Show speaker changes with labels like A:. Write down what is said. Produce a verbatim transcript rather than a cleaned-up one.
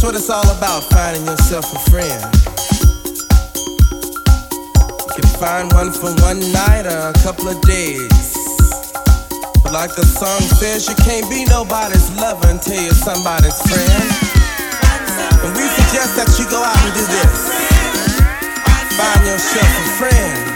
A: what it's all about, finding yourself a friend. You can find one for one night or a couple of days. But like the song says, you can't be nobody's lover until you're somebody's friend. And we suggest that you go out and do this. Find yourself a friend.